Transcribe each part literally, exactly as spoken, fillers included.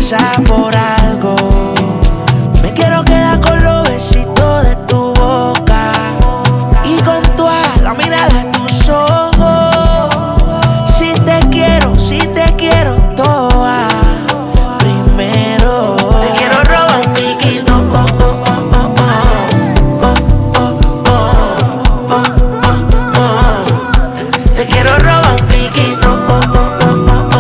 empieza por algo. Me quiero quedar con los besitos de tu boca y con toda la mirada de tus ojos. Si te quiero, si te quiero toda. Primero te quiero robar un piquito, oh, oh, oh, oh, oh, oh, oh, oh, oh, oh. Te quiero robar un piquito, oh, oh, oh, oh, oh,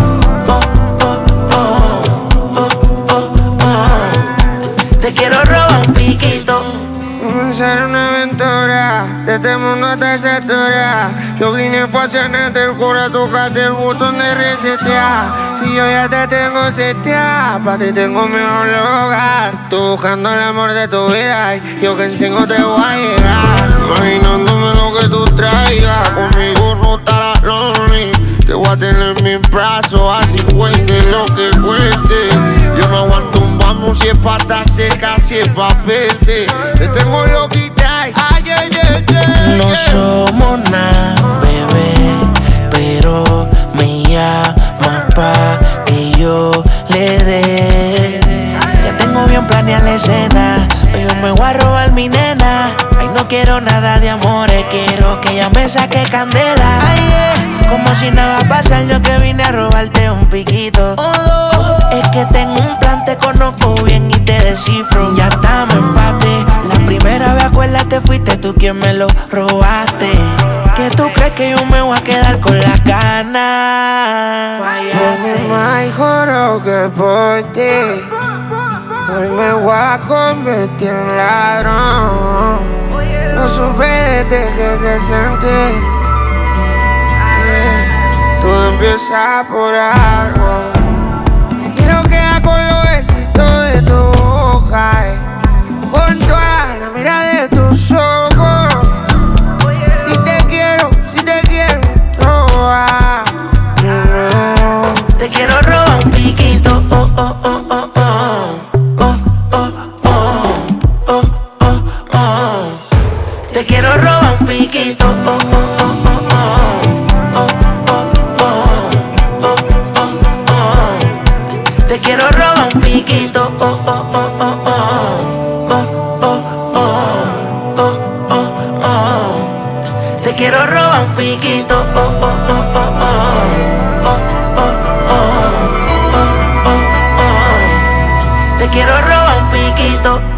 oh, oh, oh, oh. Te quiero robar un piquito. Comenzar una aventura, de este mundo hasta esa altura. Yo vine fue a llenarte el cura, tocaste el botón de resetear. Si yo ya te tengo seteada, pa' ti tengo mejor lugar. Tú buscando el amor de tu vida y yo que en cinco te voy a llegar. Imaginándome lo que tú traigas, conmigo no estarás lonely. Te voy a tener en mis brazos, así cueste lo que cueste. Yo no aguanto un vamos si es pa' estar cerca, si es pa' verte. Te tengo loquita, ay, ay, ay, ay. No somos nada, bebé, pero me llama pa' que yo le dé. Ya tengo bien planeada la escena, hoy yo me voy a robar mi nena. Ay, no quiero nada de amores, quiero que ella me saque candela. Ay, yeah. Como si nada va a pasar, yo que vine a robarte un piquito. Oh, es que tengo un plan, te conozco bien y te descifro. Ya estamos en empate. La primera vez, acuérdate, fuiste tú quien me lo robaste. ¿Qué tú crees que yo me voy a quedar con las ganas? Por mi más juro que por ti hoy me voy a convertir en ladrón. No supe desde que te sentí. Yeah. Todo empieza por algo. Me quiero quedar con los besitos de tu boca, eh. Con toda la mirada de tus ojos. Si te quiero, si te quiero toda. Primero te quiero robar un piquito, oh, oh, oh, oh, oh. Te quiero robar un piquito, oh, oh, oh, oh, oh, oh, oh, oh, oh, oh. Te quiero robar un piquito, oh, oh, oh, oh, oh, oh, oh, oh, oh, oh. Te quiero robar un piquito, oh, oh, oh, oh, oh, oh, oh, oh, oh, oh. Te quiero robar un piquito.